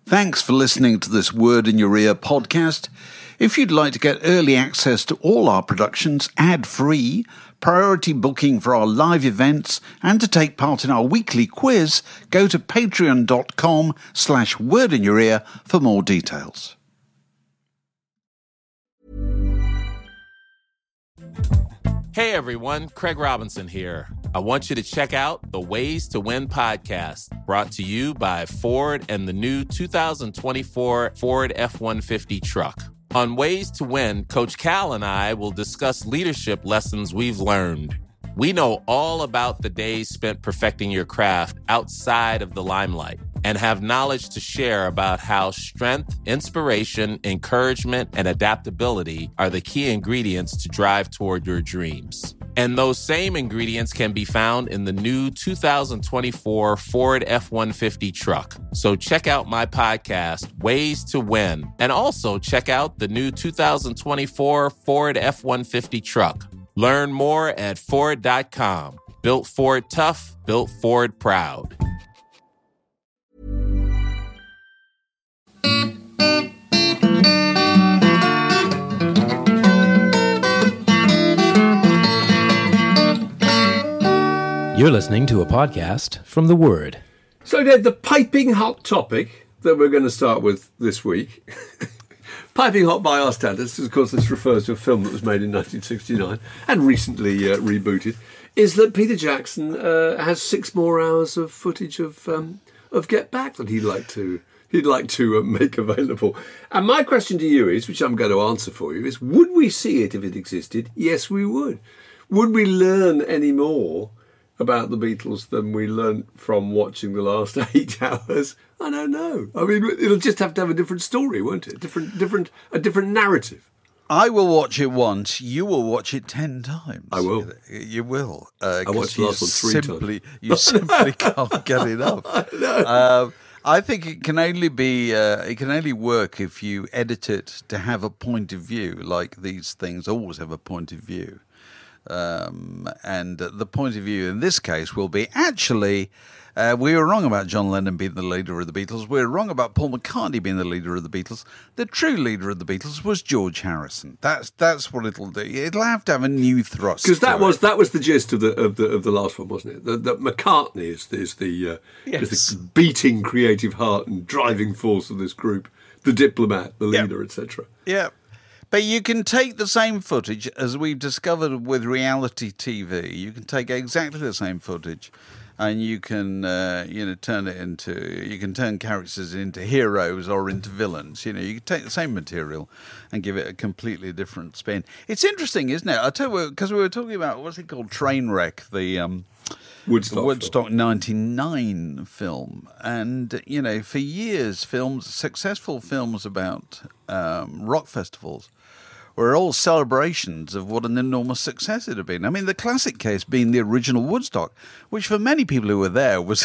Thanks for listening to this Word in Your Ear podcast. If you'd like to get early access to all our productions ad-free, priority booking for our live events, and to take part in our weekly quiz, go to patreon.com/wordinyourear for more details. Hey everyone, Craig Robinson here. I want you to check out the Ways to Win podcast, brought to you by Ford and the new 2024 Ford F-150 truck. On Ways to Win, Coach Cal and I will discuss leadership lessons we've learned. We know all about the days spent perfecting your craft outside of the limelight and have knowledge to share about how strength, inspiration, encouragement, and adaptability are the key ingredients to drive toward your dreams. And those same ingredients can be found in the new 2024 Ford F-150 truck. So check out my podcast, Ways to Win, and also check out the new 2024 Ford F-150 truck. Learn more at Ford.com. Built Ford tough, built Ford proud. You're listening to a podcast from The Word. So, Dave, the piping hot topic that we're going to start with this week, piping hot by our standards, of course this refers to a film that was made in 1969 and recently rebooted, is that Peter Jackson has 6 more hours of footage of Get Back that he'd like to make available. And my question to you is, which I'm going to answer for you, is would we see it if it existed? Yes, we would. Would we learn any more about the Beatles than we learnt from watching the last 8 hours? I don't know. I mean, it'll just have to have a different story, won't it? A different narrative. I will watch it once. You will watch it 10 times. I will. You will. I watched the last one 3 times. You simply can't get enough. I think it can only be. It can only work if you edit it to have a point of view. Like these things always have a point of view. And the point of view in this case will be, actually, we were wrong about John Lennon being the leader of the Beatles. We were wrong about Paul McCartney being the leader of the Beatles. The true leader of the Beatles was George Harrison. That's what it'll do. It'll have to have a new thrust. Because that was the gist of the last one, wasn't it? That McCartney is the beating creative heart and driving force of this group, the diplomat, the leader, etc. Yeah. But you can take the same footage, as we've discovered with reality TV. You can take exactly the same footage, and you can, turn characters into heroes or into villains. You can take the same material and give it a completely different spin. It's interesting, isn't it? I'll tell you, because we were talking about what's it called, Trainwreck, the Woodstock 99 film, and for years, successful films about rock festivals were all celebrations of what an enormous success it had been. I mean, the classic case being the original Woodstock, which for many people who were there was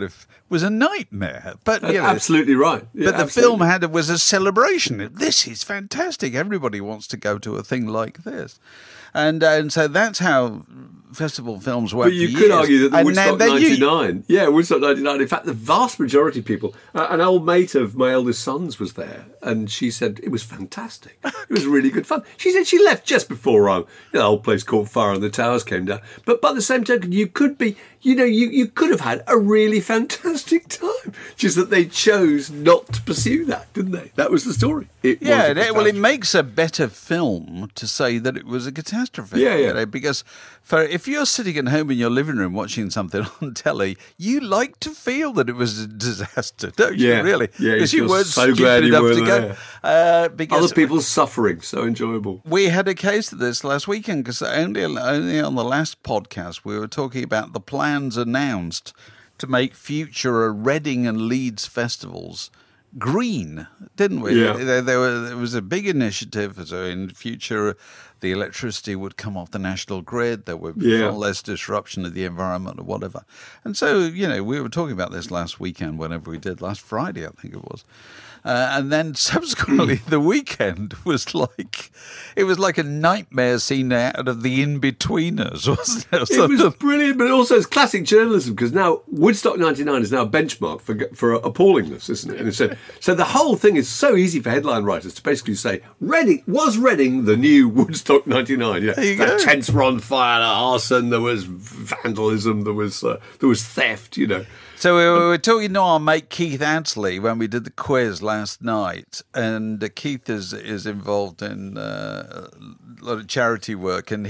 a nightmare. But absolutely right. Yeah, but the film was a celebration. This is fantastic. Everybody wants to go to a thing like this. And so that's how festival films work. But you could argue that the Woodstock 99, Woodstock 99, in fact, the vast majority of people, an old mate of my eldest son's was there, and she said it was fantastic. It was really good fun. She said she left just before the whole place caught fire and the towers came down. But by the same token, you could be, you could have had a really fantastic time. Just that they chose not to pursue that, didn't they? That was the story. It makes a better film to say that it was a catastrophe. Because if you're sitting at home in your living room watching something on telly, you like to feel that it was a disaster, don't you? Really? Yeah, because you weren't so stupid glad enough you to were go. Because other people's suffering, so enjoyable. We had a case of this last weekend, because only on the last podcast we were talking about the plans announced to make future Reading and Leeds festivals green, didn't we? Yeah. There was a big initiative in future the electricity would come off the national grid. There would be far less disruption of the environment or whatever. And so, we were talking about this last weekend, whenever we did, last Friday, I think it was. And then subsequently, the weekend was like a nightmare scene out of The In-Betweeners, wasn't it? It was brilliant, but also it's classic journalism, because now Woodstock 99 is now a benchmark for appallingness, isn't it? And so the whole thing is so easy for headline writers to basically say, Reading the new Woodstock 99? Yeah, the tents were on fire, arson, there was vandalism, there was theft, So we were talking to our mate Keith Adsley when we did the quiz last night, and Keith is involved in a lot of charity work, and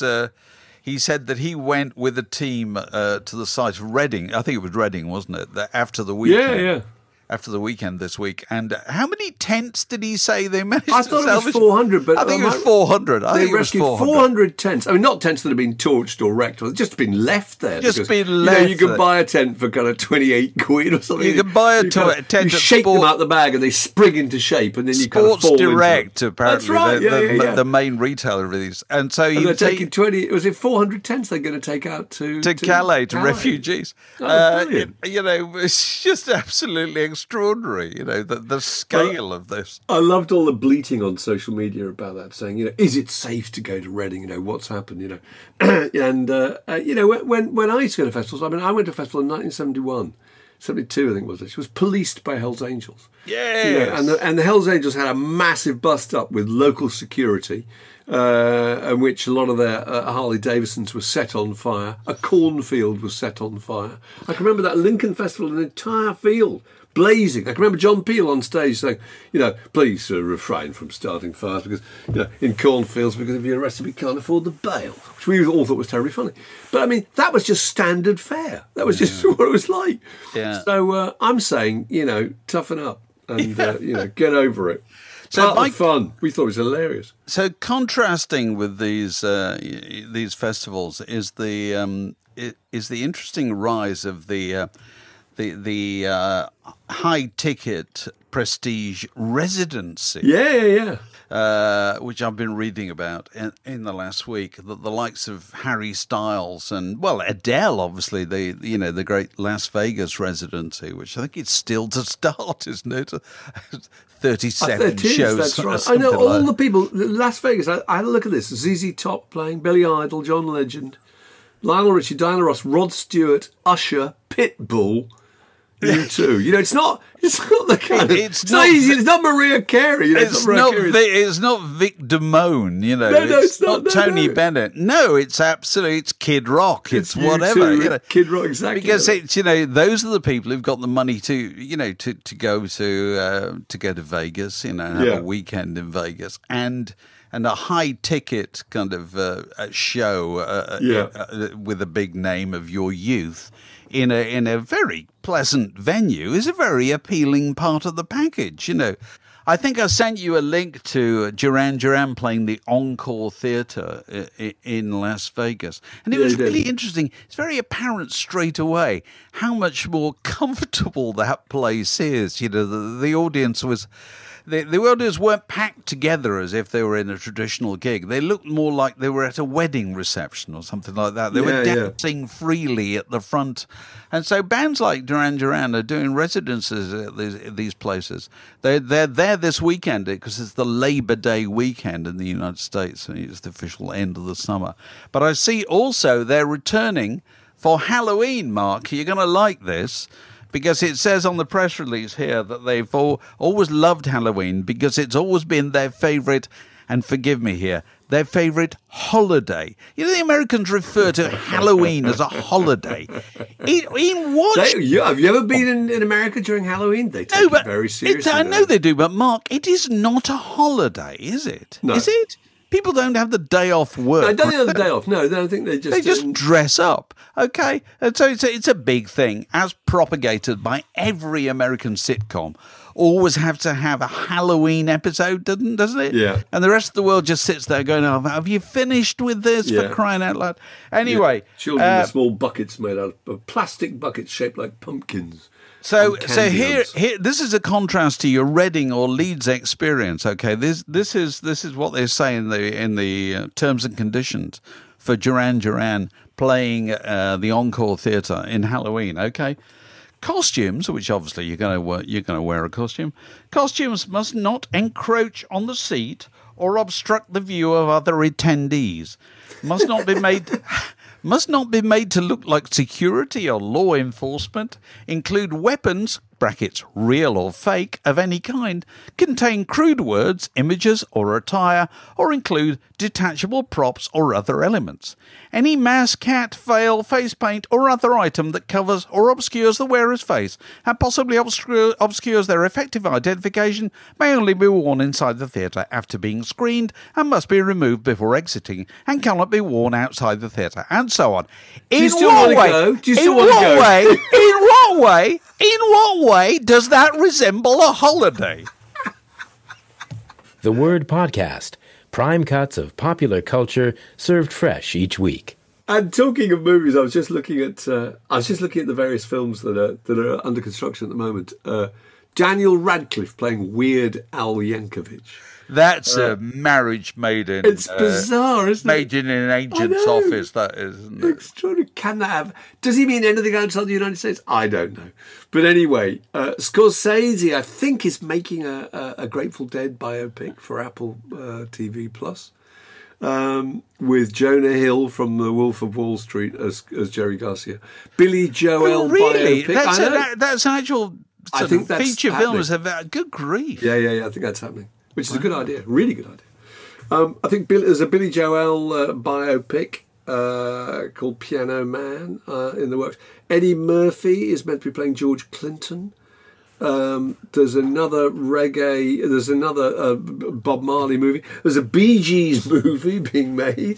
he said that he went with a team to the site of Reading. I think it was Reading, wasn't it? After the weekend. Yeah. After the weekend this week. And how many tents did he say they managed to salvage? I thought it was 400, but I think it was 400. They rescued 400 tents. I mean, not tents that have been torched or wrecked, or just been left there. Just been left. You could buy a tent for kind of 28 quid or something. You can buy a tent. You shake them out the bag and they spring into shape, and then you kind of fall Sports Direct, apparently. That's right. The main retailer of these. And so they're taking 20. Was it 400 tents they're going to take out to Calais, to refugees? Brilliant. It's just absolutely extraordinary. The scale of this. I loved all the bleating on social media about that, saying, is it safe to go to Reading? What's happened? And when I used to go to festivals, I went to a festival in 1971, 72, I think it was. It was policed by Hells Angels. Yes. And the Hells Angels had a massive bust up with local security, in which a lot of their Harley Davidsons were set on fire. A cornfield was set on fire. I can remember that Lincoln Festival, an entire field blazing. I can remember John Peel on stage saying, please refrain from starting fires because, in cornfields, because if you're arrested, we can't afford the bail, which we all thought was terribly funny. But I mean, that was just standard fare. That was just what it was like. Yeah. So I'm saying, toughen up and, get over it. So Part of fun. We thought it was hilarious. So contrasting with these festivals is the interesting rise of the high ticket prestige residency. Yeah. Which I've been reading about in the last week. The likes of Harry Styles and Adele, obviously the great Las Vegas residency, which I think it's still to start, isn't it? 37 shows. That's right. I know all the people. Las Vegas. I had a look at this: ZZ Top playing, Billy Idol, John Legend, Lionel Richie, Diana Ross, Rod Stewart, Usher, Pitbull. U2. It's not the kind of. It's not easy. It's not Mariah Carey. It's not Vic Damone. It's not Tony Bennett. No, it's absolutely. It's Kid Rock. It's whatever. Kid Rock, exactly. Because it's those are the people who've got the money to to go to Vegas. And have a weekend in Vegas and a high ticket kind of show with a big name of your youth. In a very pleasant venue is a very appealing part of the package, I think I sent you a link to Duran Duran playing the Encore Theatre in Las Vegas. And it was really interesting. It's very apparent straight away how much more comfortable that place is. The audience was... The audience weren't packed together as if they were in a traditional gig. They looked more like they were at a wedding reception or something like that. They were dancing freely at the front. And so bands like Duran Duran are doing residences at these places. They're there this weekend because it's the Labor Day weekend in the United States. And it's the official end of the summer. But I see also they're returning for Halloween, Mark. You're going to like this. Because it says on the press release here that they've always loved Halloween because it's always been their favourite, and forgive me here, their favourite holiday. The Americans refer to Halloween as a holiday. In what? Have you ever been in America during Halloween? They take it very seriously. I know they do, but Mark, it is not a holiday, is it? No. Is it? People don't have the day off work. No, I don't have the day off. No, I don't think they just dress up, okay? And so it's a big thing, as propagated by every American sitcom. Always have to have a Halloween episode, doesn't it? Yeah. And the rest of the world just sits there going, "Oh, have you finished with this for crying out loud?" Anyway, children with small buckets made out of plastic buckets shaped like pumpkins. So candy here, humps. this is a contrast to your Reading or Leeds experience. Okay, this is what they say in the terms and conditions for Duran Duran playing the Encore Theatre in Halloween. Okay, costumes, which obviously you're going to wear a costume. Costumes must not encroach on the seat or obstruct the view of other attendees. Must not be made to look like security or law enforcement, include weapons, brackets, real or fake, of any kind, contain crude words, images or attire, or include detachable props or other elements. Any mask, hat, veil, face paint, or other item that covers or obscures the wearer's face and possibly obscures their effective identification may only be worn inside the theatre after being screened and must be removed before exiting and cannot be worn outside the theatre, and so on. Do you still want to go? Do you still want to go? In what way does that resemble a holiday? The Word Podcast. Prime cuts of popular culture served fresh each week. And talking of movies, I was just looking at the various films that are under construction at the moment. Daniel Radcliffe playing Weird Al Yankovic. That's a marriage made in... It's bizarre, isn't it? Made in an agent's office, that is, isn't it? Extraordinary. Can that have... Does he mean anything outside the United States? I don't know. But anyway, Scorsese, I think, is making a Grateful Dead biopic for Apple TV Plus, with Jonah Hill from The Wolf of Wall Street as Jerry Garcia. Billy Joel really? biopic. That's an actual I think that's feature happening. film. Good grief. Yeah. I think that's happening, which is a good idea. Really good idea. I think there's a Billy Joel biopic called Piano Man in the works. Eddie Murphy is meant to be playing George Clinton. There's another reggae. There's another Bob Marley movie. There's a Bee Gees movie being made.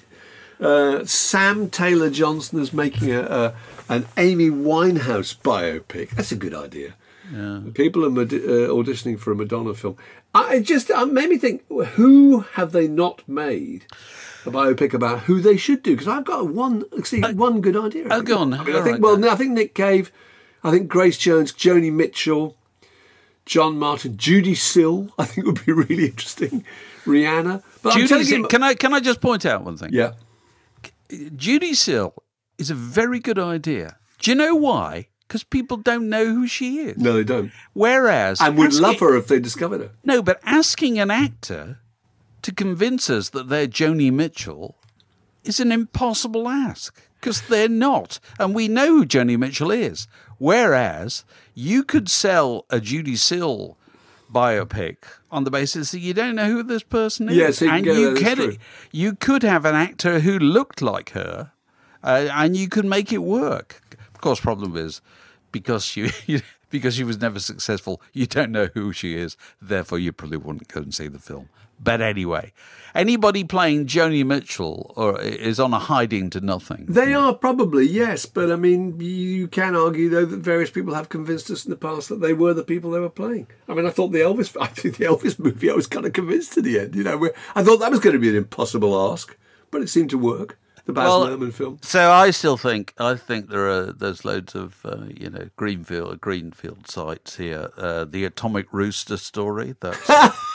Sam Taylor Johnson is making an Amy Winehouse biopic. That's a good idea. Yeah. People are auditioning for a Madonna film. It made me think: who have they not made a biopic about? Who they should do? Because I've got one good idea. Go on. I think Nick Cave. I think Grace Jones, Joni Mitchell, John Martin, Judy Sill, I think would be really interesting. Rihanna. But can I just point out one thing? Yeah. Judy Sill is a very good idea. Do you know why? Because people don't know who she is. No, they don't. Whereas... And would love her if they discovered her. No, but asking an actor to convince us that they're Joni Mitchell is an impossible ask. Because they're not. And we know who Joni Mitchell is. Whereas you could sell a Judy Sill biopic on the basis that you don't know who this person is. Yes, you could have an actor who looked like her, and you could make it work. Of course, problem is because she was never successful, you don't know who she is. Therefore, you probably wouldn't go and see the film. But anyway, anybody playing Joni Mitchell is on a hiding to nothing. They are probably, yes. But, I mean, you can argue, though, that various people have convinced us in the past that they were the people they were playing. I mean, I think the Elvis movie, I was kind of convinced to the end. You know, I thought that was going to be an impossible ask, but it seemed to work. The Baz Luhrmann film. So I think there's loads of greenfield sites here. The Atomic Rooster story. That's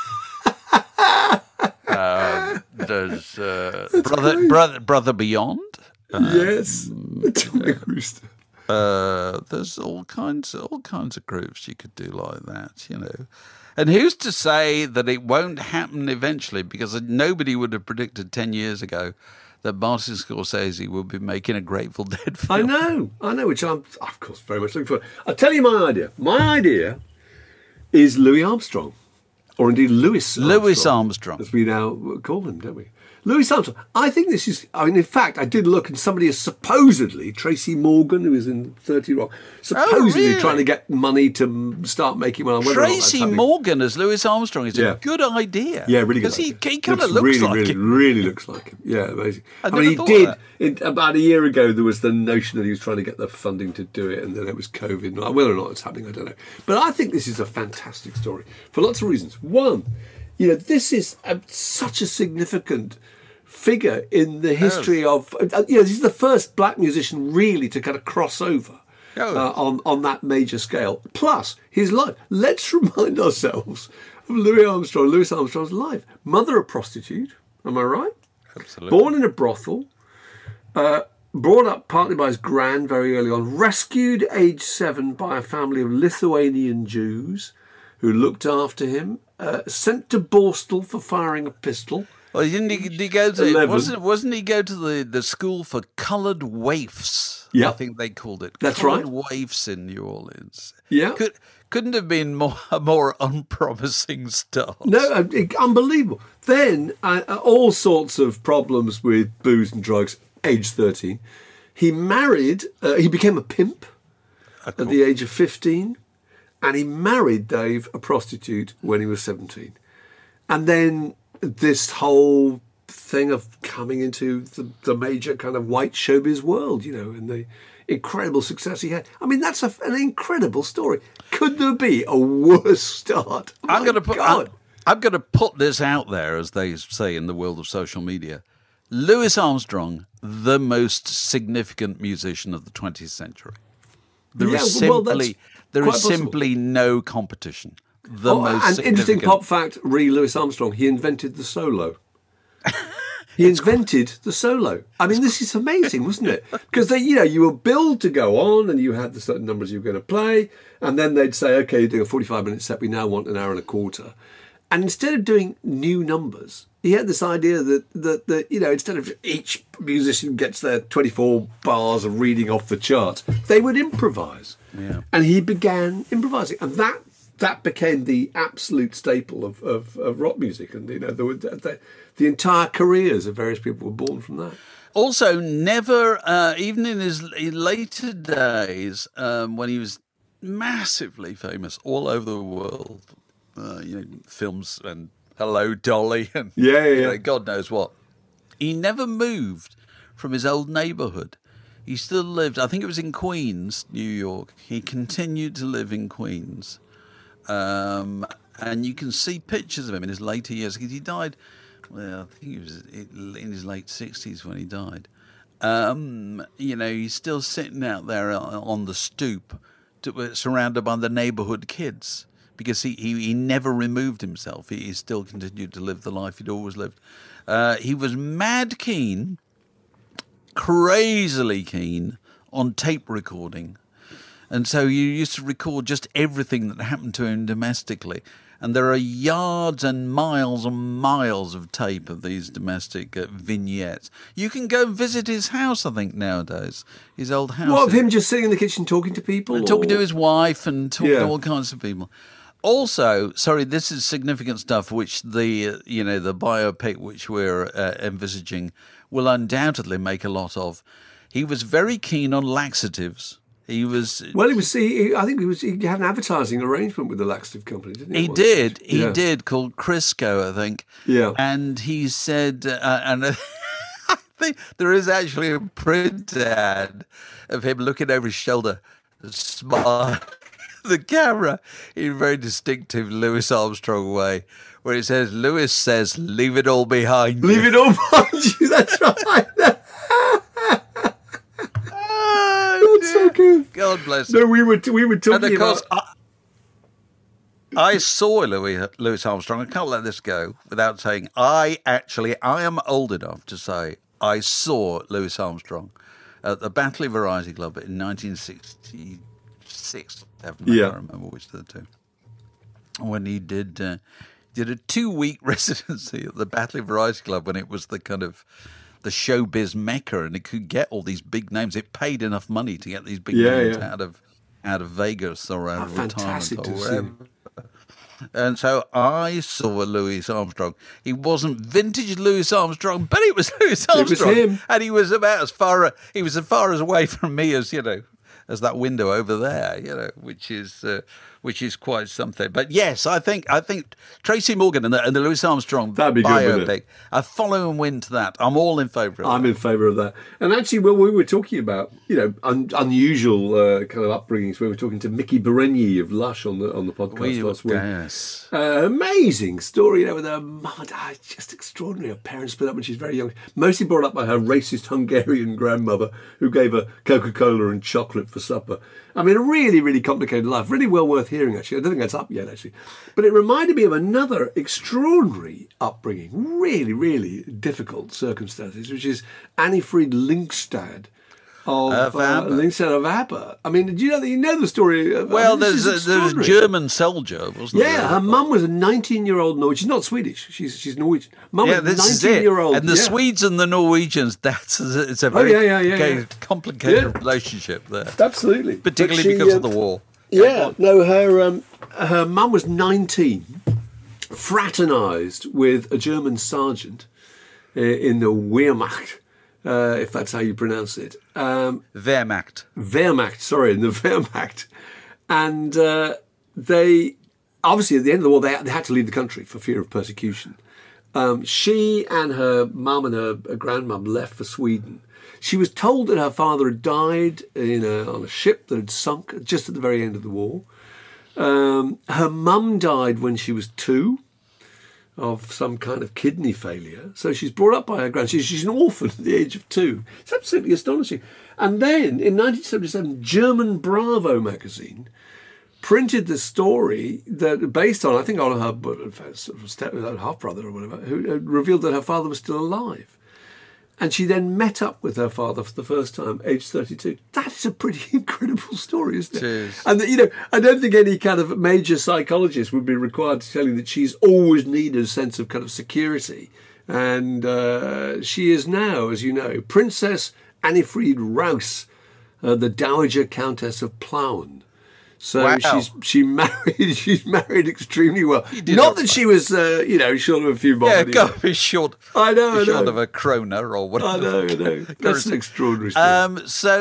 there's Brother Beyond. Yes, Atomic Rooster. There's all kinds of groups you could do like that, you know. And who's to say that it won't happen eventually? Because nobody would have predicted 10 years ago that Martin Scorsese would be making a Grateful Dead film. I know, which I'm, of course, very much looking forward to. I'll tell you my idea. My idea is Louis Armstrong, or indeed Louis Armstrong. As we now call him, don't we? Louis Armstrong. I think this is... I mean, in fact, I did look, and somebody is supposedly, Tracy Morgan, who is in 30 Rock, supposedly trying to get money to start making one. Tracy Morgan as Louis Armstrong is a good idea. Yeah, really good. Because he kind of looks like him. Really looks like him. Yeah, amazing. I mean, he did... About a year ago, there was the notion that he was trying to get the funding to do it, and then it was COVID. Whether or not it's happening, I don't know. But I think this is a fantastic story for lots of reasons. One, you know, this is such a significant figure in the history of, this is the first black musician really to kind of cross over on that major scale. Plus, his life. Let's remind ourselves of Louis Armstrong's life. Mother a prostitute, am I right? Absolutely. Born in a brothel, brought up partly by his gran very early on, rescued age 7 by a family of Lithuanian Jews who looked after him, sent to Borstal for firing a pistol. Well, did he go to 11. wasn't he go to the school for coloured waifs? Yeah. I think they called it. That's coloured right. Waifs in New Orleans. Yeah. Couldn't have been a more unpromising start. No, unbelievable. Then all sorts of problems with booze and drugs. Age 13, he married. He became a pimp at the age of 15, and he married Dave, a prostitute, when he was 17. And then this whole thing of coming into the major kind of white showbiz world, and the incredible success he had. I mean, that's an incredible story. Could there be a worse start? I'm going to put this out there, as they say in the world of social media. Louis Armstrong, the most significant musician of the 20th century. There is simply no competition. An interesting pop fact, Louis Armstrong, he invented the solo. He invented the solo. I mean, this is amazing, wasn't it? Because you were billed to go on, and you had the certain numbers you were going to play, and then they'd say, "Okay, you're doing a 45-minute set. We now want an hour and a quarter." And instead of doing new numbers, he had this idea that instead of each musician gets their 24 bars of reading off the chart, they would improvise. Yeah. And he began improvising, and that became the absolute staple of rock music. And the entire careers of various people were born from that. Also, never, even in his later days, when he was massively famous all over the world, films and Hello Dolly and God knows what. He never moved from his old neighbourhood. He still lived, I think it was in Queens, New York. He continued to live in Queens. And you can see pictures of him in his later years. Because he died, I think he was in his late 60s when he died. He's still sitting out there on the stoop, surrounded by the neighbourhood kids. Because he never removed himself. He still continued to live the life he'd always lived. He was mad keen, crazily keen on tape recording. And so he used to record just everything that happened to him domestically. And there are yards and miles of tape of these domestic vignettes. You can go and visit his house, I think, nowadays. His old house. What, of him just sitting in the kitchen talking to people? Talking to his wife and talking to all kinds of people. Also, this is significant stuff which the biopic which we're envisaging will undoubtedly make a lot of. He was very keen on laxatives. He was. Well, he had an advertising arrangement with the laxative company, didn't he? He did, called Crisco, I think. Yeah. And he said, and I think there is actually a print ad of him looking over his shoulder, smiling. The camera in a very distinctive Louis Armstrong way, where it says, "Louis says, leave it all behind you." Leave it all behind you, that's right. That's so good. God bless him. No, we were talking and of course, about... I saw Louis Armstrong. I can't let this go without saying, I am old enough to say I saw Louis Armstrong at the Batley Variety Club in 1966. I can't remember which of the two. When he did a 2-week residency at the Batley Variety Club when it was the kind of the showbiz mecca and it could get all these big names. It paid enough money to get these big names out of Vegas or out of retirement or wherever. And so I saw Louis Armstrong. He wasn't vintage Louis Armstrong, but it was Louis Armstrong. It was him. And he was about as far away from me as as that window over there, which is quite something. But yes, I think Tracy Morgan and the Louis Armstrong biopic, a follow and win to that. I'm all in favour of that. I'm in favour of that. And actually, when we were talking about, unusual kind of upbringings, we were talking to Mickey Berenier of Lush on the podcast last week. Yes. Amazing story, with her mum and dad, just extraordinary. Her parents split up when she was very young, mostly brought up by her racist Hungarian grandmother who gave her Coca-Cola and chocolate for supper. I mean, a really, really complicated life. Really well worth hearing, actually. I don't think that's up yet, actually. But it reminded me of another extraordinary upbringing, really, really difficult circumstances, which is Anni-Frid Lyngstad of Lyngstad of ABBA. I mean, do you know the story? Well, there's a German soldier, wasn't there? Yeah, her mum was a 19-year-old Norwegian. She's not Swedish. She's Norwegian. Mum was a 19-year-old. And the Swedes and the Norwegians, it's a very complicated relationship there. Absolutely. Particularly because of the war. Yeah, no, her mum was 19, fraternised with a German sergeant in the Wehrmacht, if that's how you pronounce it. Wehrmacht. In the Wehrmacht. And they, obviously, at the end of the war, they had to leave the country for fear of persecution. She and her mum and her grandmum left for Sweden. She was told that her father had died on a ship that had sunk just at the very end of the war. Her mum died when she was 2 of some kind of kidney failure. So she's brought up by her grandson. She's an orphan at the age of 2. It's absolutely astonishing. And then in 1977, German Bravo magazine printed the story that, based on, I think, on her half-brother or whatever, who revealed that her father was still alive. And she then met up with her father for the first time, age 32. That is a pretty incredible story, isn't it? Cheers. And, I don't think any kind of major psychologist would be required to tell you that she's always needed a sense of kind of security. And she is now, as you know, Princess Anni-Frid Rouse, the Dowager Countess of Plauen. So wow. she's married extremely well. Not that she was, short of a few bob. Yeah, got to be short. I know. Short of a kroner or whatever. I know. That's an extraordinary story.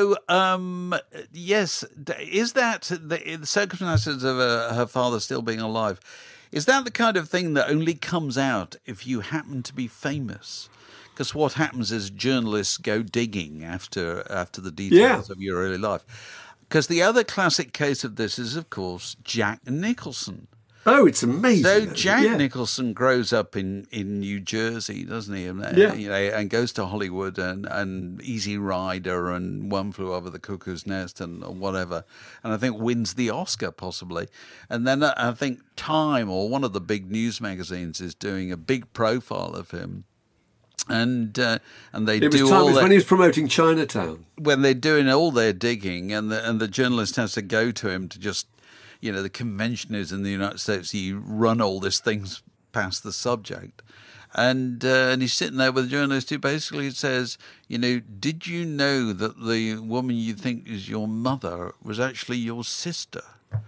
Yes, is that the circumstances of her father still being alive? Is that the kind of thing that only comes out if you happen to be famous? Because what happens is journalists go digging after the details of your early life. Because the other classic case of this is, of course, Jack Nicholson. Oh, it's amazing. So Jack Nicholson grows up in New Jersey, doesn't he? And goes to Hollywood and Easy Rider and One Flew Over the Cuckoo's Nest and whatever. And I think wins the Oscar possibly. And then I think Time or one of the big news magazines is doing a big profile of him. And they do all that when he was promoting Chinatown. When they're doing all their digging, and the journalist has to go to him to just, the convention is in the United States, you run all these things past the subject, and he's sitting there with a journalist who basically says, did you know that the woman you think is your mother was actually your sister,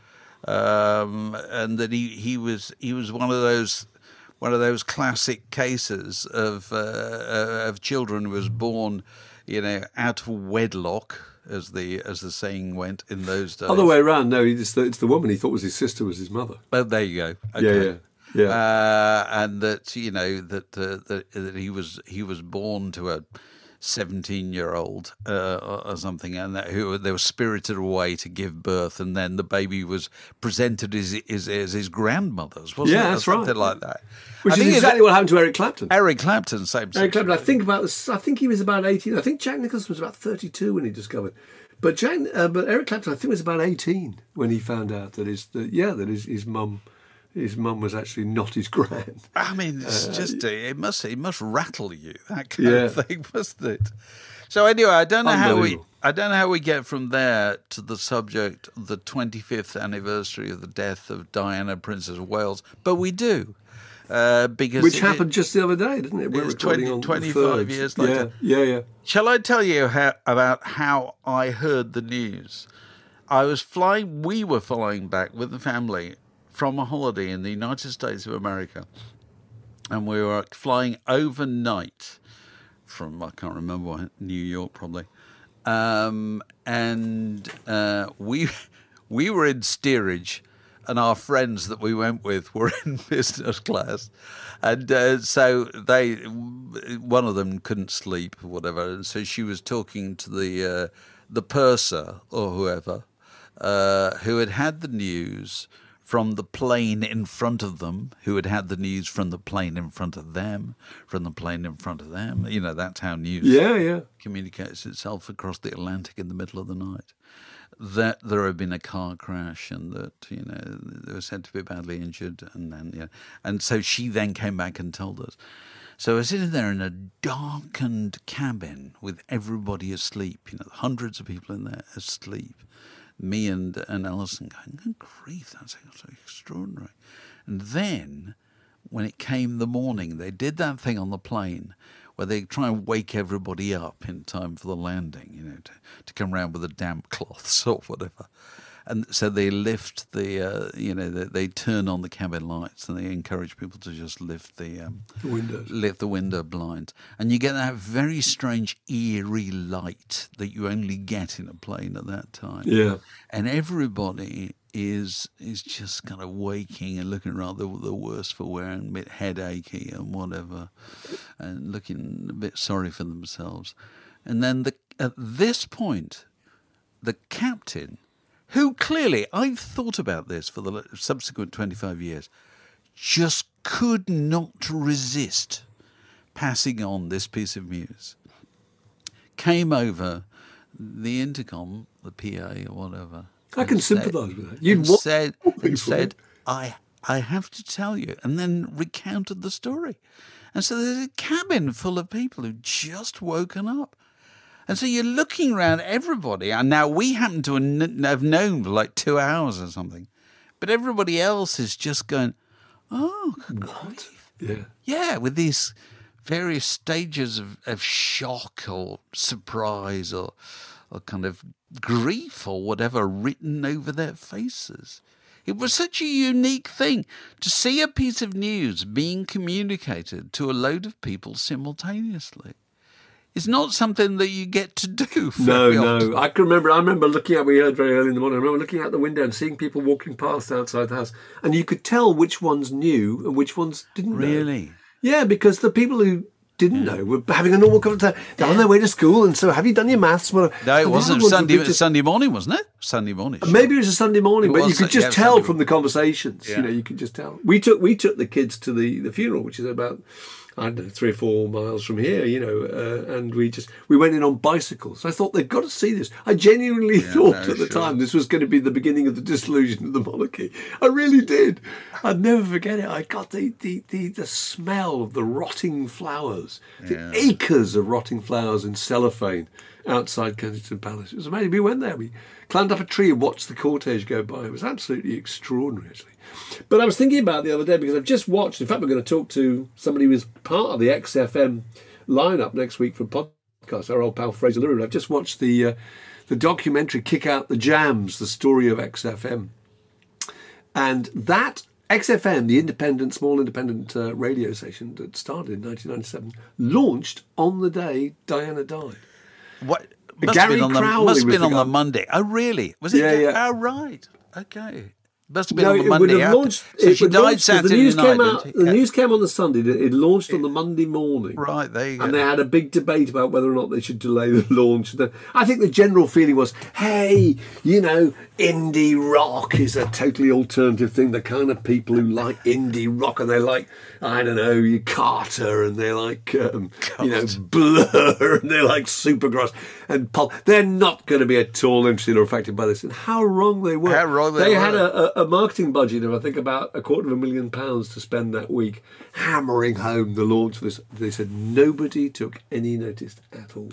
and that he was one of those classic cases of children who was born, out of wedlock, as the saying went in those days. Other way around. No, it's the woman he thought was his sister was his mother. Oh, there you go. Okay. Yeah. And that that he was born to a 17-year-old or something, and they were spirited away to give birth, and then the baby was presented as his grandmother's, wasn't it? That's something right. like that. Which is exactly what happened to Eric Clapton. Eric Clapton, same. Eric Clapton. I think he was about 18. I think Jack Nicholson was about 32 when he discovered. But Eric Clapton, I think, was about 18 when he found out that his mum. His mum was actually not his gran. I mean, it's just it must rattle you, that kind of thing, mustn't it? So anyway, I don't know how we get from there to the subject of the 25th anniversary of the death of Diana, Princess of Wales, but we do. Which happened just the other day, didn't it? We're recording on 25 years later. Yeah. Shall I tell you about how I heard the news? We were flying back with the family from a holiday in the United States of America, and we were flying overnight from, I can't remember what, New York probably, and we were in steerage, and our friends that we went with were in business class, and so one of them couldn't sleep or whatever, and so she was talking to the purser or whoever who had the news from the plane in front of them, who had had the news from the plane in front of them, from the plane in front of them. You know, that's how news communicates itself across the Atlantic in the middle of the night. That there had been a car crash and that, you know, they were said to be badly injured. And then, yeah. And so she then came back and told us. So we're sitting there in a darkened cabin with everybody asleep, you know, hundreds of people in there asleep. Me and Alison going, good grief, that's extraordinary. And then, when it came the morning, they did that thing on the plane where they try and wake everybody up in time for the landing, you know, to come round with the damp cloths or whatever. And so they lift the, they turn on the cabin lights and they encourage people to just lift the window blinds. And you get that very strange, eerie light that you only get in a plane at that time. Yeah. And everybody is just kind of waking and looking rather the worse for wear and a bit headachy and whatever, and looking a bit sorry for themselves. And then at this point, the captain, who clearly, I've thought about this for the subsequent 25 years, just could not resist passing on this piece of news, came over the intercom, the PA or whatever. I can sympathise with that. And said, I have to tell you, and then recounted the story. And so there's a cabin full of people who'd just woken up. And so you're looking around everybody, and now we happen to have known for like 2 hours or something, but everybody else is just going, oh, what? Yeah, with these various stages of shock or surprise or kind of grief or whatever written over their faces. It was such a unique thing to see a piece of news being communicated to a load of people simultaneously. It's not something that you get to do very often. I remember looking out, we heard very early in the morning, I remember looking out the window and seeing people walking past outside the house, and you could tell which ones knew and which ones didn't know. Really? Yeah, because the people who didn't know were having a normal conversation. They're on their way to school, and so have you done your maths? No, it wasn't. Sunday morning, wasn't it? Sunday morning. Sure. Maybe it was a Sunday morning, but you could just tell from the conversations. Yeah. You know, you could just tell. We took the kids to the funeral, which is about, I don't know, 3 or 4 miles from here, you know, and we went in on bicycles. I thought, they've got to see this. I genuinely thought at the time this was going to be the beginning of the dissolution of the monarchy. I really did. I'd never forget it. I got the smell of the rotting flowers, the acres of rotting flowers in cellophane outside Kensington Palace. It was amazing. We went there. We climbed up a tree and watched the cortege go by. It was absolutely extraordinary, actually. But I was thinking about it the other day because I've just watched, in fact, we're going to talk to somebody who was part of the XFM lineup next week for podcast, our old pal Fraser Leroux. I've just watched the documentary Kick Out the Jams, the story of XFM. And that XFM, the small independent radio station that started in 1997, launched on the day Diana died. What? Gary Crowley must have been on the Monday. Oh, really? Was it? Yeah. Oh, right. Okay. Must have been on the Monday after. So she died Saturday night. The news came on the Sunday. It launched on the Monday morning. Right, there you go. And they had a big debate about whether or not they should delay the launch. I think the general feeling was, hey, you know, indie rock is a totally alternative thing. The kind of people who like indie rock, and they like, I don't know, Carter, and they like, Blur, and they like Supergrass and Pulp. They're not going to be at all interested or affected by this. And how wrong they were. They had a marketing budget of, I think, about £250,000 to spend that week hammering home the launch of this. They said nobody took any notice at all.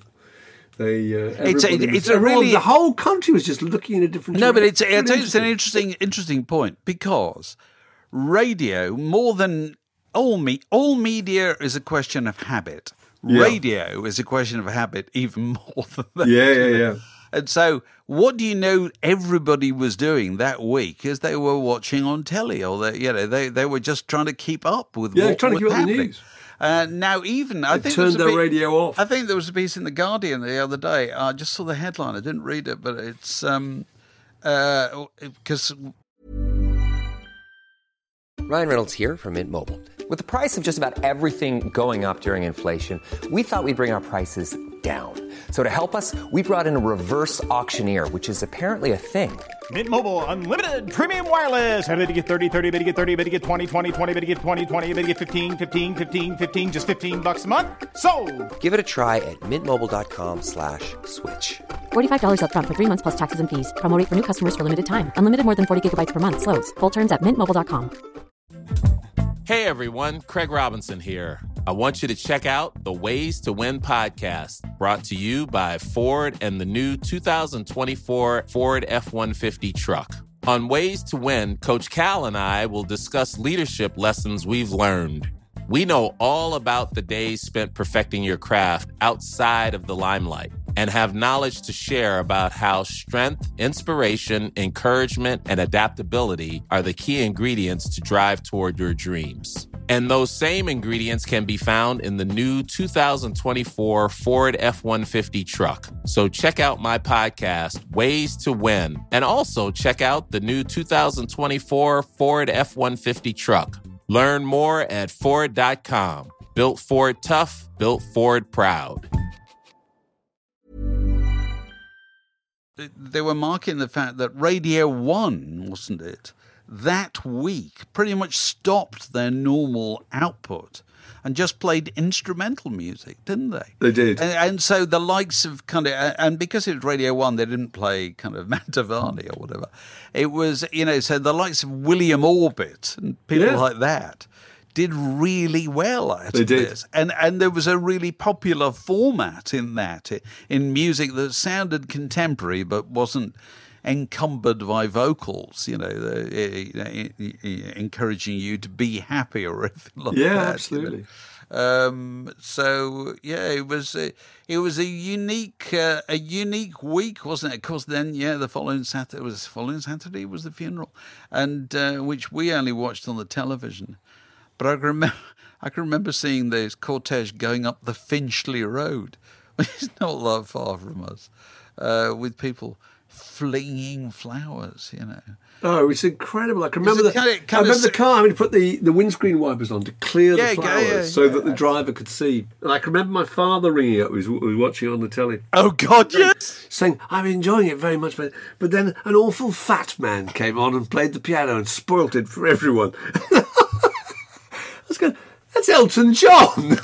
The whole country was just looking in a different direction. No, but it's an interesting point, because radio, more than all media, is a question of habit. Yeah. Radio is a question of habit even more than that. Yeah. And so, what do you know everybody was doing that week? Is they were watching on telly, or they were just trying to keep up with what trying to keep was happening. Up the news. Now, even I think turned their radio off. I think there was a piece in the Guardian the other day. I just saw the headline. I didn't read it, but it's because Ryan Reynolds here from Mint Mobile. With the price of just about everything going up during inflation, we thought we'd bring our prices down. So to help us, we brought in a reverse auctioneer, which is apparently a thing. Mint Mobile Unlimited Premium Wireless. How to get 30, 30, bit to get 30, bit to get 20, 20, 20, bit to get 20, 20, bit to get 15, 15, 15, 15, just $15 a month? Sold! Give it a try at mintmobile.com/switch. $45 up front for 3 months plus taxes and fees. Promo rate for new customers for limited time. Unlimited more than 40 gigabytes per month. Slows full terms at mintmobile.com. Hey everyone, Craig Robinson here. I want you to check out the Ways to Win podcast, brought to you by Ford and the new 2024 Ford F-150 truck. On Ways to Win, Coach Cal and I will discuss leadership lessons we've learned. We know all about the days spent perfecting your craft outside of the limelight and have knowledge to share about how strength, inspiration, encouragement, and adaptability are the key ingredients to drive toward your dreams. And those same ingredients can be found in the new 2024 Ford F-150 truck. So check out my podcast, Ways to Win, and also check out the new 2024 Ford F-150 truck. Learn more at Ford.com. Built Ford tough, built Ford proud. They were marking the fact that Radio 1, wasn't it, that week pretty much stopped their normal output and just played instrumental music, didn't they? They did. And so the likes of kind of, and because it was Radio 1, they didn't play kind of Mantovani or whatever. It was, so the likes of William Orbit and people like that did really well out of this. And there was a really popular format in that, in music that sounded contemporary but wasn't encumbered by vocals, encouraging you to be happy or anything like that. Yeah, absolutely. It was a unique week, wasn't it? Of course, then the following Saturday was the funeral, and which we only watched on the television. But I can remember seeing this cortege going up the Finchley Road, which is not that far from us, with people flinging flowers, Oh, it's incredible. I can remember the car having to put the windscreen wipers on to clear the flowers so that the driver could see. And I can remember my father ringing up, who was watching on the telly. Oh, God, yes! Saying, I'm enjoying it very much, but then an awful fat man came on and played the piano and spoilt it for everyone. I was going, that's Elton John!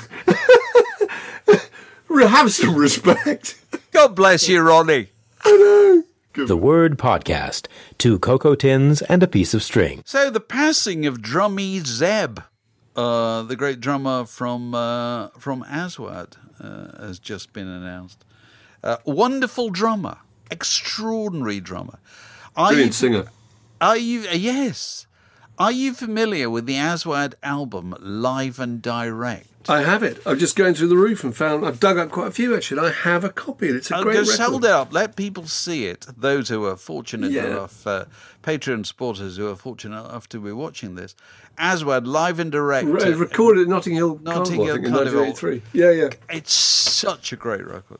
Have some respect. God bless you, Ronnie. I know. The Word Podcast. 2 cocoa tins and a piece of string. So the passing of Drummy Zeb, the great drummer from Aswad, has just been announced. Wonderful drummer, extraordinary drummer. Brilliant singer. Yes. Are you familiar with the Aswad album Live and Direct? I have it. I'm just going through the roof and I've dug up quite a few actually. I have a copy. It's a great record. Just hold it up. Let people see it. Those who are fortunate enough, Patreon supporters who are fortunate enough to be watching this. Aswad Live and Direct. Recorded at Notting Hill Carnival, I think, in 1983. Yeah. It's such a great record.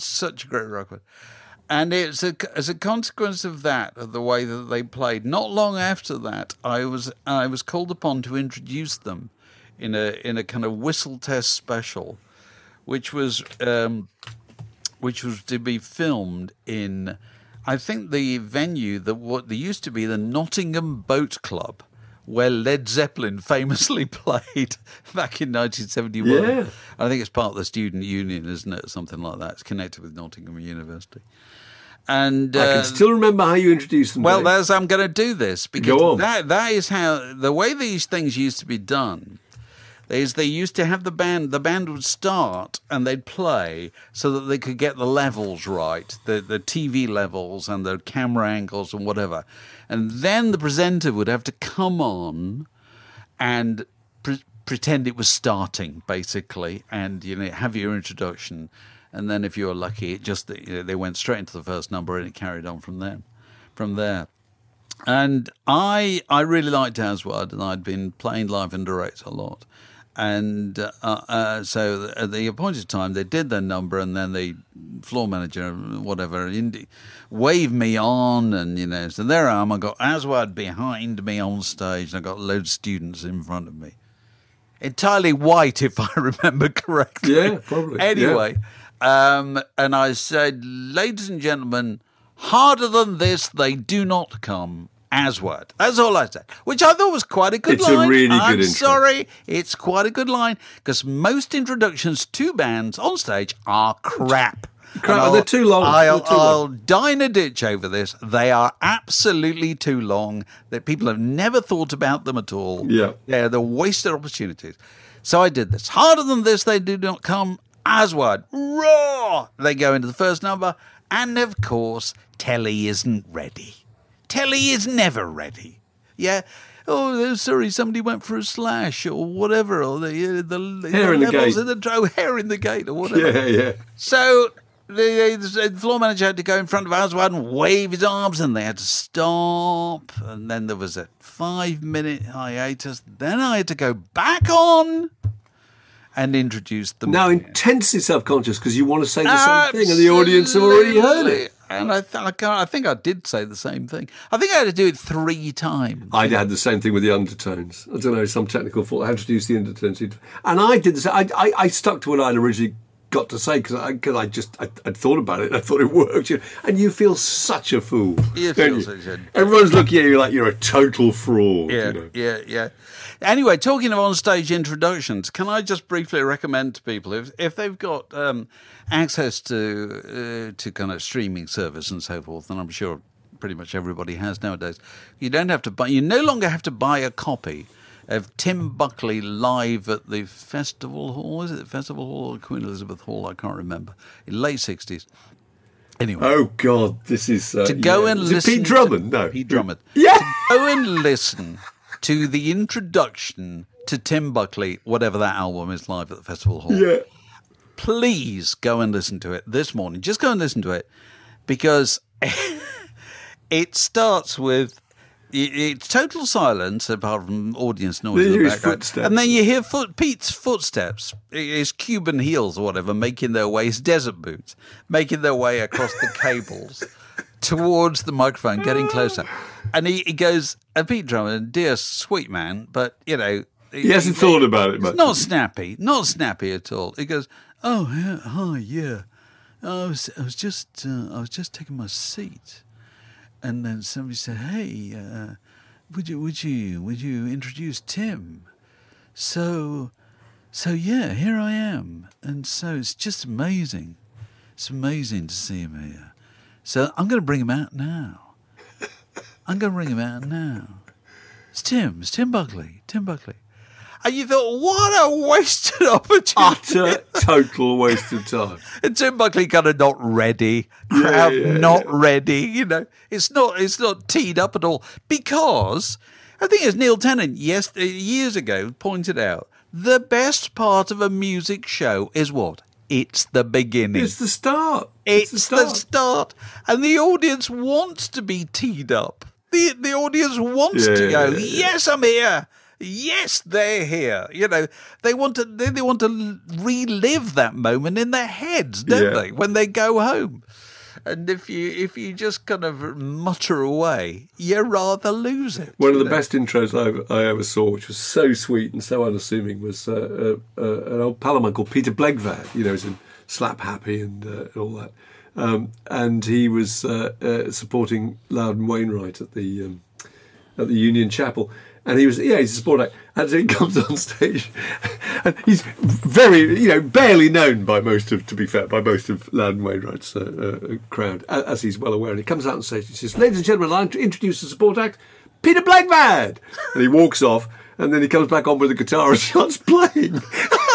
And it's as a consequence of that, of the way that they played. Not long after that, I was called upon to introduce them in a kind of whistle test special, which was to be filmed in, I think, the venue that there used to be the Nottingham Boat Club, where Led Zeppelin famously played back in 1971. Yeah. I think it's part of the student union, isn't it? Something like that. It's connected with Nottingham University. And I can still remember how you introduced them. Well, I'm going to do this because that is how the way these things used to be done. Is they used to have the band would start and they'd play so that they could get the levels right, the TV levels and the camera angles and whatever. And then the presenter would have to come on and pretend it was starting, basically, and have your introduction. And then if you were lucky, it just they went straight into the first number and it carried on from there. And I really liked Aswad, and I'd been playing Live and Direct a lot. And so at the appointed time, they did their number, and then the floor manager, whatever, waved me on, and so there I am. I got Aswad behind me on stage, and I got loads of students in front of me, entirely white, if I remember correctly. Yeah, probably. Anyway, And I said, ladies and gentlemen, harder than this, they do not come. Aswad. That's all I said, which I thought was quite a good line. It's a really good I'm intro. sorry, it's quite a good line, because most introductions to bands on stage are crap. And They're too long. I'll die in a ditch over this. They are absolutely too long. That people have never thought about them at all. Yeah. They're wasted opportunities. So I did this. Harder than this, they do not come. Aswad. Raw. They go into the first number, and of course, Telly isn't ready. Telly is never ready. Yeah. Oh, sorry, somebody went for a slash or whatever, or the Hair in the levels gate. in the hair in the gate or whatever. Yeah. So the floor manager had to go in front of Aswad and wave his arms, and they had to stop. And then there was a 5-minute hiatus. Then I had to go back on and introduce them. Now, again. intensely self-conscious because you want to say the same thing and the audience have already heard it. And I think I did say the same thing. I think I had to do it 3 times. I had the same thing with the undertones. I don't know, some technical fault. I introduced the undertones. And I did this. I stuck to what I'd originally got to say because I'd thought about it and I thought it worked. And you feel such a fool. You don't feel you? such a- Everyone's looking at you like you're a total fraud. Yeah, you know? yeah. Anyway, talking of on-stage introductions, can I just briefly recommend to people if they've got access to kind of streaming service and so forth, and I'm sure pretty much everybody has nowadays, you no longer have to buy a copy of Tim Buckley live at the Festival Hall. Is it the Festival Hall or Queen Elizabeth Hall? I can't remember. In late 60s. Anyway. Oh, God, this is... to go and Is it listen... Pete Drummond? No. Pete Drummond. Yeah. To go and listen to the introduction to Tim Buckley, whatever that album is, live at the Festival Hall. Yeah. Please go and listen to it this morning. Just go and listen to it, because it starts with it's total silence apart from audience noise in Then you the hear his background, footsteps. and then you hear Pete's footsteps, his Cuban heels or whatever, making their way, his desert boots, making their way across the cables towards the microphone, getting closer. And he goes, Pete Drummond, dear sweet man, but, you know... He hasn't thought about it much. It's not snappy at all. He goes, oh, yeah, hi, yeah. I was just taking my seat. And then somebody said, hey, would you introduce Tim? So yeah, here I am. And so it's just amazing. It's amazing to see him here. So I'm going to bring him out now. It's Tim Buckley. And you thought, what a wasted opportunity. Utter, total waste of time. And Tim Buckley kind of not ready, crowd not ready. You know, it's not teed up at all, because I think as Neil Tennant years ago pointed out, the best part of a music show is what? It's the beginning. It's the start. It's the start, and the audience wants to be teed up. The audience wants to go, yes, I'm here. Yes, they're here. You know, they want to relive that moment in their heads, don't they, when they go home? And if you just kind of mutter away, you rather lose it. One of the best intros I ever saw, which was so sweet and so unassuming, was an old pal of mine called Peter Blegvad. You know, he's in Slap Happy and all that. And he was supporting Loudon Wainwright at the Union Chapel. And he's a sport act. And so he comes on stage, and he's very, barely known by most of Loudon Wainwright's crowd, as he's well aware. And he comes out on stage, he says, ladies and gentlemen, I'd like to introduce the support act, Peter Blegvad. And he walks off, and then he comes back on with the guitar and starts playing.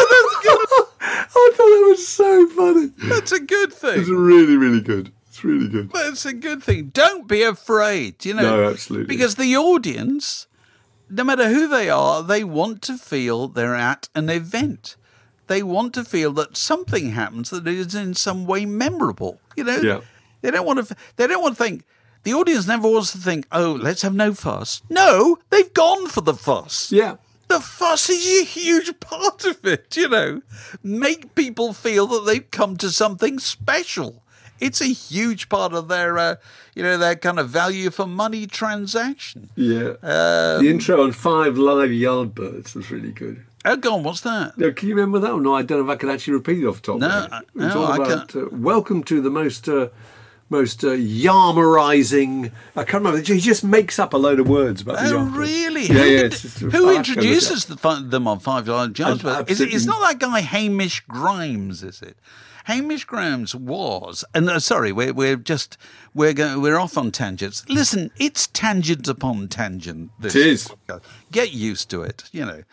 I thought that was so funny. That's a good thing. It's really, really good. It's really good. That's a good thing. Don't be afraid, No, absolutely. Because the audience, no matter who they are, they want to feel they're at an event. They want to feel that something happens that is in some way memorable. Yeah. They don't want to think. The audience never wants to think, oh, let's have no fuss. No, they've gone for the fuss. Yeah. The fuss is a huge part of it, Make people feel that they've come to something special. It's a huge part of their, their kind of value for money transaction. Yeah. The intro on 5 Live Yardbirds was really good. Oh, go on, what's that? No, can you remember that? No, I don't know if I can actually repeat it off the top. It's all about, welcome to the most yarmerizing. I can't remember. He just makes up a load of words about the Yardbirds. Really? Yeah, who introduces them on 5 Live Yardbirds? It's not that guy Hamish Grimes, is it? Hamish Grimes was, and sorry, we're off on tangents. Listen, it's tangent upon tangent. It is. Get used to it,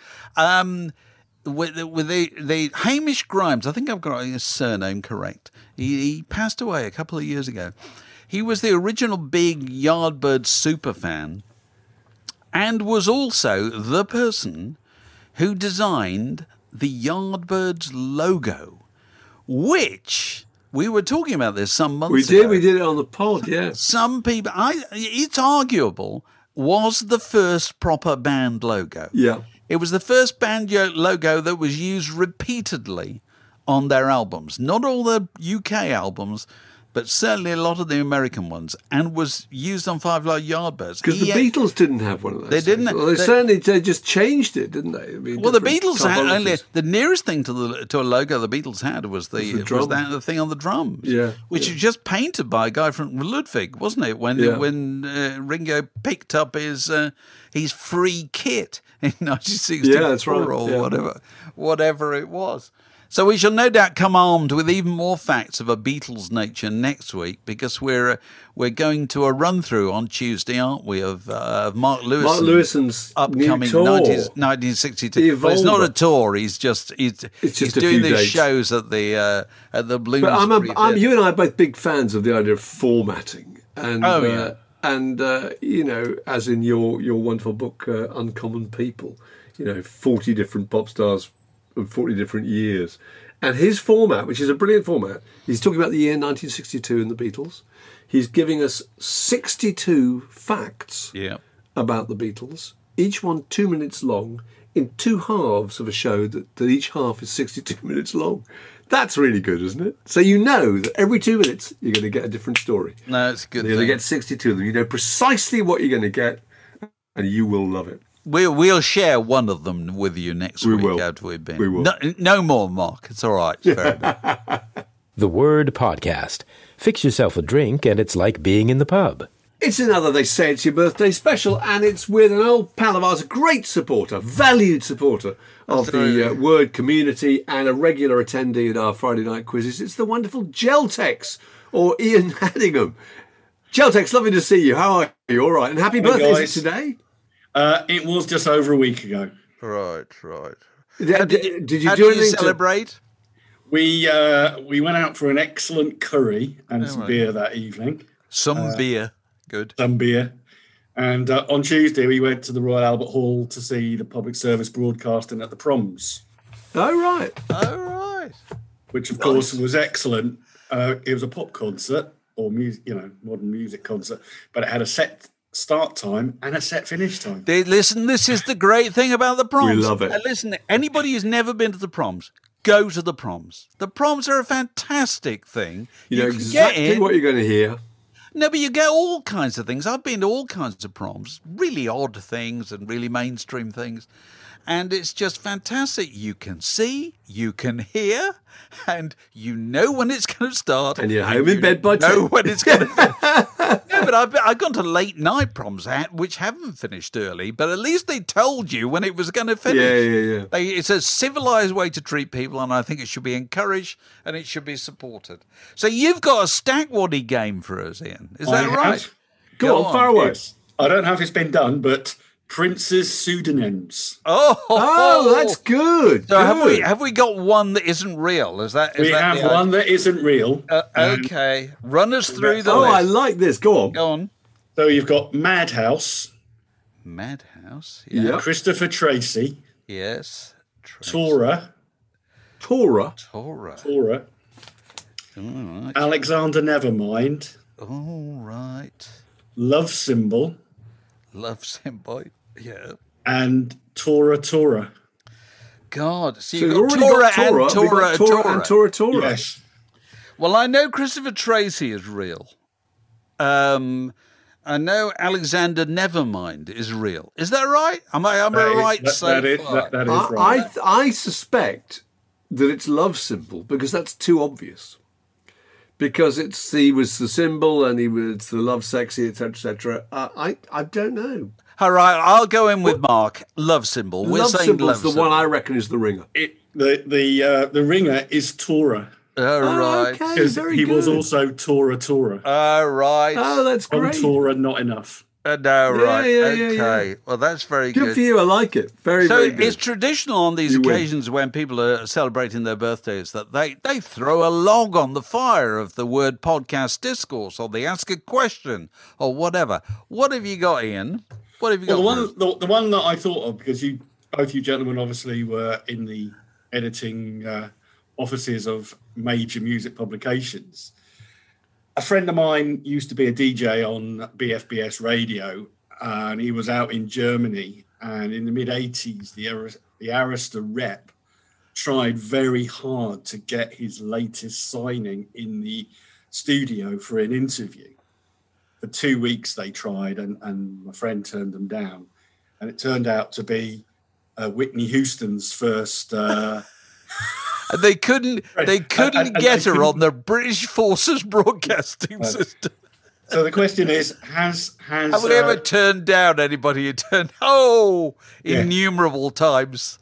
With the Hamish Grimes, I think I've got his surname correct. He passed away a couple of years ago. He was the original big Yardbird superfan, and was also the person who designed the Yardbirds logo. Which we were talking about this some months ago. We did it on the pod, yeah. Some people, it's arguable, was the first proper band logo. Yeah. It was the first band logo that was used repeatedly on their albums. Not all the UK albums, but certainly a lot of the American ones, and was used on 5 Live Yardbirds. Because the Beatles didn't have one of those. They didn't. Well, they just changed it, didn't they? I mean, well, the Beatles had only the nearest thing to a logo the Beatles had was the thing on the drums, which was just painted by a guy from Ludwig, wasn't it? When Ringo picked up his free kit in 1964 that's right. or whatever it was. So we shall no doubt come armed with even more facts of a Beatles nature next week, because we're going to a run through on Tuesday, aren't we, of Mark Lewison's upcoming new tour, 1962. Well, it's not a tour. He's doing these shows at the Bloomsbury. But you and I are both big fans of the idea of formatting, and as in your wonderful book, Uncommon People, 40 different pop stars of 40 different years. And his format, which is a brilliant format, he's talking about the year 1962 and the Beatles. He's giving us 62 facts about the Beatles, each one 2 minutes long, in 2 halves of a show that each half is 62 minutes long. That's really good, isn't it? So you know that every 2 minutes you're going to get a different story. No, it's a good. You're going to get 62 of them. You know precisely what you're going to get, and you will love it. We'll share one of them with you next week. After we've been. We will. No more, Mark. It's all right. The Word Podcast. Fix yourself a drink, and it's like being in the pub. It's another They Say It's Your Birthday special, and it's with an old pal of ours, a great supporter, valued supporter of the Word community, and a regular attendee at our Friday night quizzes. It's the wonderful Geltex, or Ian Haddingham. Geltex, lovely to see you. How are you? All right. And happy birthday, is it today? It was just over a week ago. Right. Did you how do anything you celebrate? We went out for an excellent curry and some beer that evening. Some beer. Good. Some beer. And on Tuesday, we went to the Royal Albert Hall to see the public service broadcasting at the Proms. Oh, right. Which, of course, was excellent. It was a pop concert, or modern music concert, but it had a set start time and a set finish time. Listen, this is the great thing about the Proms. We love it. Listen, anybody who's never been to the Proms, go to the Proms. The Proms are a fantastic thing. You know exactly what you're going to hear. No, but you get all kinds of things. I've been to all kinds of proms, really odd things and really mainstream things. And it's just fantastic. You can see, you can hear, and you know when it's going to start. And you're home in bed by 10. Know when it's going to finish. No, but I've gone to late night proms which haven't finished early, but at least they told you when it was going to finish. Yeah. It's a civilized way to treat people, and I think it should be encouraged and it should be supported. So you've got a Stackwaddy game for us, Ian. Is that right? Go on, far away. I don't know if it's been done, but Prince's pseudonyms. Oh, that's good. So have we got one that isn't real? We have one that isn't real. Okay, run us through the list. I like this. Go on. So you've got Madhouse. Yeah. Christopher Tracy. Yes. Tora. Right. Alexander Nevermind. All right. Love Symbol. Yeah. And Tora. God. So you've got Tora and Tora. Tora. Yes. Well, I know Christopher Tracy is real. I know Alexander Nevermind is real. Is that right? Am I right so far? That is right. I suspect that it's Love Symbol because that's too obvious. Because he was the symbol and he was the love sexy, etc., etc. I don't know. All right, I'll go in with Mark. Love Symbol. We're Love saying Symbol's Love the one Symbol. I reckon is the ringer. The ringer is Tora. All right. Okay, Because very he good. was also Tora. All right. Oh, that's On great. Tora, not enough. No, right. yeah, okay. yeah. Well, that's very Good good. for you. I like it. Very, So very good. it's traditional on these You win. occasions when people are celebrating their birthdays that they throw a log on the fire of the word podcast discourse, or they ask a question or whatever. What have you got, Ian? What have you got? Well, the one that I thought of, because both you gentlemen obviously were in the editing offices of major music publications. A friend of mine used to be a DJ on BFBS radio, and he was out in Germany. And in the mid-'80s, the Arista rep tried very hard to get his latest signing in the studio for an interview. For 2 weeks they tried, and my friend turned them down. And it turned out to be Whitney Houston's first... They couldn't get her on the British Forces broadcasting system. So the question is, has Have we ever turned down anybody who turned? Innumerable times.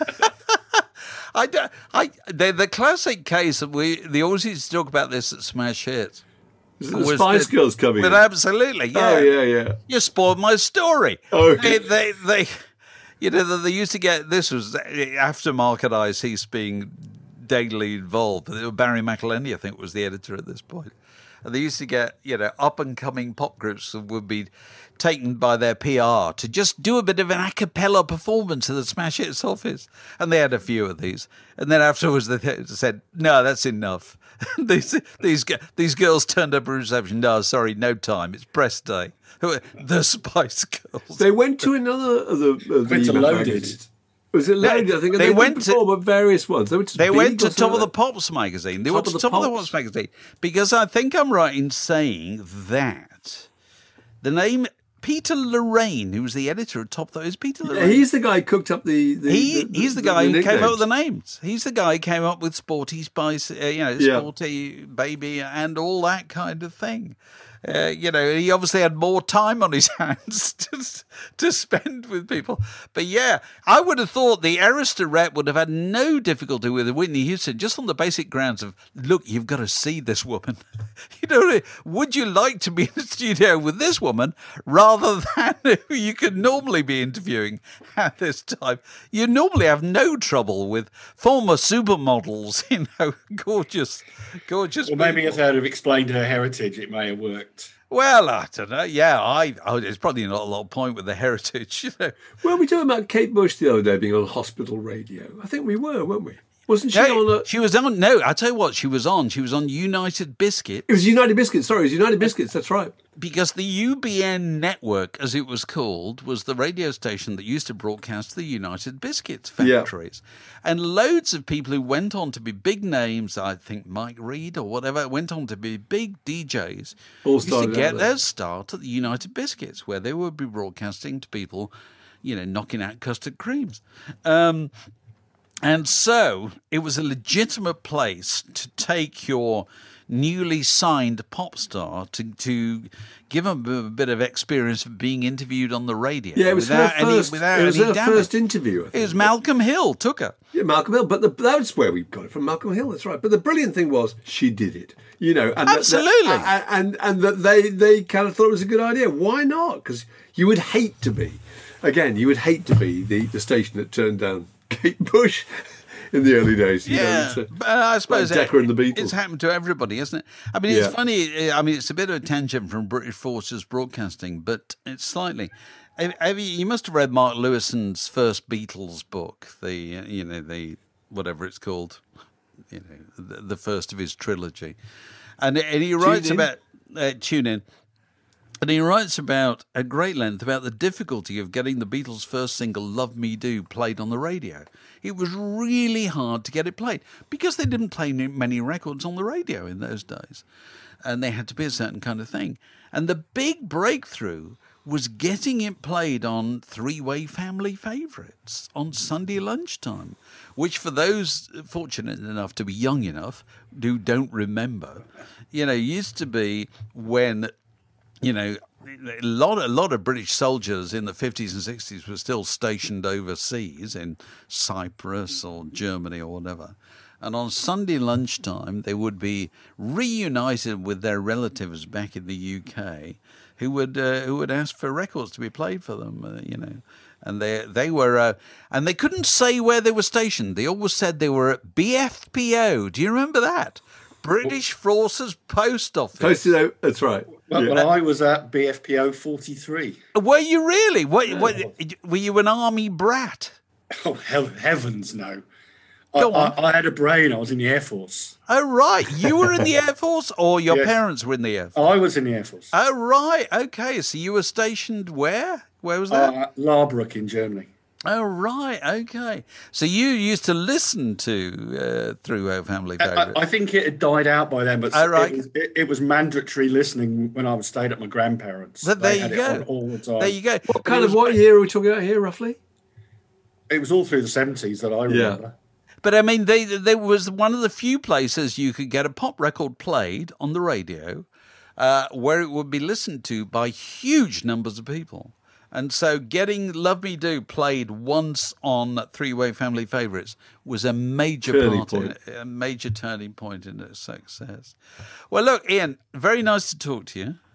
The classic case that they always used to talk about this at Smash Hits. Is it the Spice Girls coming But in? absolutely, yeah. Oh, yeah. You spoiled my story. Oh, They they used to get, this was after Mark and I ceased being daily involved. Barry McElhenney, I think, was the editor at this point. And they used to get, up-and-coming pop groups that would be taken by their PR to just do a bit of an a cappella performance in the Smash Hits office. And they had a few of these. And then afterwards they said, no, that's enough. these girls turned up at reception. No, sorry, no time. It's press day. The Spice Girls. They went to another of the Went to Loaded. magazines. Was it Loaded? I think They they went went to- perform at various ones. They went to, They Big went or to Top of the something. Pops magazine. They Top went of to the Top of the Pops. Pops magazine because I think I'm right in saying that the name Peter Lorraine, who was the editor of Top, is Peter Lorraine. He's the guy who cooked up the He's the guy who came up with the nicknames. names. He's the guy who came up with Sporty Spice, Sporty Baby, and all that kind of thing. He obviously had more time on his hands to spend with people. But yeah, I would have thought the Arista rep would have had no difficulty with Whitney Houston, just on the basic grounds of, look, you've got to see this woman. Would you like to be in the studio with this woman rather than who you could normally be interviewing at this time? You normally have no trouble with former supermodels, gorgeous Well, maybe people. if they'd have explained her heritage, it may have worked. Well, I don't know. Yeah, there's probably not a lot of point with the heritage. Were we talking about Kate Bush the other day being on hospital radio? I think we were, weren't we? Wasn't she on a... She was on. No, I tell you what, she was on. She was on United Biscuit It was United Biscuits. Sorry, it was United Biscuits. That's right. because the UBN network, as it was called, was the radio station that used to broadcast the United Biscuits factories. And loads of people who went on to be big names, I think Mike Reed or whatever, went on to be big DJs, All used to started out get there. their start at the United Biscuits, where they would be broadcasting to people, knocking out custard creams. And so it was a legitimate place to take your newly signed pop star to give them a bit of experience of being interviewed on the radio. Yeah, it was without her first. without It was any her damage. first interview. I think. It was Malcolm Hill took her. Yeah, Malcolm Hill. But that's where we got it from, Malcolm Hill. That's right. But the brilliant thing was she did it. And Absolutely. that they kind of thought it was a good idea. Why not? Because you would hate to be the station that turned down Kate Bush in the early days. But I suppose like Decca and the Beatles. it's happened to everybody, isn't it? I mean, it's funny. I mean, it's a bit of a tangent from British Forces Broadcasting, but it's slightly. You must have read Mark Lewison's first Beatles book, the whatever it's called, the first of his trilogy, and he writes In. about Tune In. And he writes about, at great length, about the difficulty of getting the Beatles' first single, Love Me Do, played on the radio. It was really hard to get it played because they didn't play many records on the radio in those days. And they had to be a certain kind of thing. And the big breakthrough was getting it played on three-way family favourites on Sunday lunchtime, which for those fortunate enough to be young enough who don't remember, used to be when... a lot of British soldiers in the 50s and 60s were still stationed overseas in Cyprus or Germany or whatever. And on Sunday lunchtime, they would be reunited with their relatives back in the UK, who would ask for records to be played for them, And they were, and they couldn't say where they were stationed. They always said they were at BFPO. Do you remember that? British Forces Post Office. That's right. Well, I was at BFPO 43. Were you really? Were you an army brat? Oh, heavens no. Go on. I had a brain. I was in the Air Force. Oh, right. You were in the Air Force or your parents were in the Air Force? I was in the Air Force. Oh, right. Okay. So you were stationed where? Where was that? Larbruck in Germany. Oh, right. Okay. So you used to listen to Through Family Favourites? I think it had died out by then, but it was mandatory listening when I was staying at my grandparents'. But there you go. All the time. There you go. What year are we talking about here, roughly? It was all through the 70s that I remember. Yeah. But I mean, there was one of the few places you could get a pop record played on the radio where it would be listened to by huge numbers of people. And so getting Love Me Do played once on Three-Way Family Favourites was a major turning point in its success. Well, look, Ian, very nice to talk to you.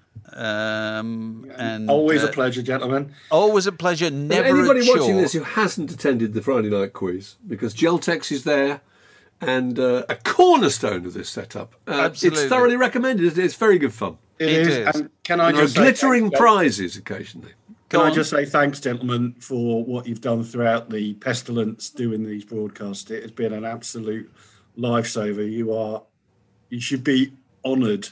And always a pleasure, gentlemen. Always a pleasure. Never anybody a chore. watching this who hasn't attended the Friday night quiz, because Geltex is there and a cornerstone of this setup. Absolutely. It's thoroughly recommended. It's very good fun. It is. And can I just glittering prizes occasionally. Can I just say thanks, gentlemen, for what you've done throughout the pestilence doing these broadcasts. It has been an absolute lifesaver. You should be honoured.